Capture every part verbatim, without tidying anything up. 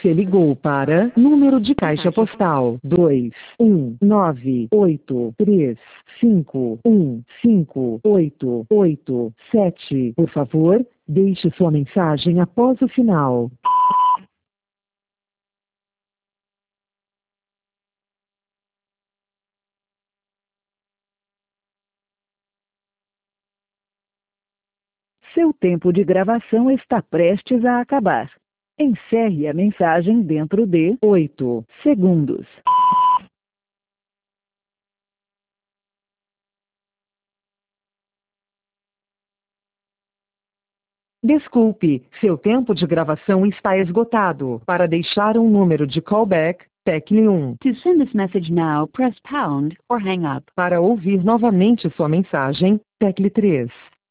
Você ligou para número de caixa postal dois um nove oito três cinco um cinco oito oito sete. Por favor, deixe sua mensagem após o sinal. Seu tempo de gravação está prestes a acabar. Encerre a mensagem dentro de oito segundos. Desculpe, seu tempo de gravação está esgotado. Para deixar um número de callback, tecle um. To send this message now, press pound or hang up. Para ouvir novamente sua mensagem, tecle três.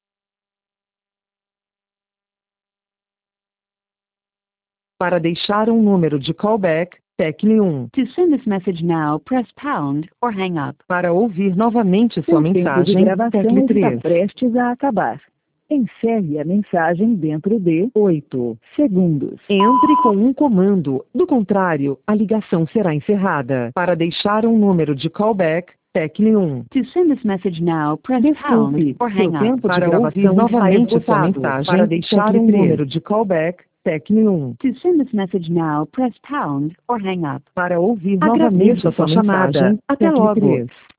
Para deixar um número de callback, tecle um. To send this message now, press pound or hang up. Para ouvir novamente sua Seu tempo de mensagem, gravação tecle está três. prestes a acabar. Encerre a mensagem dentro de oito segundos. Entre com um comando, do contrário, a ligação será encerrada. Para deixar um número de callback, tecle um. To send this message now, press pound Desculpe, or seu hang up. tempo de Para gravação ouvir novamente está sua esgotado. mensagem, Para deixar tecle um três. número de callback, tecle um. To send this message now, press pound or hang up. Para ouvir Agradeço novamente a sua sua mensagem, chamada. Até tecle logo. três.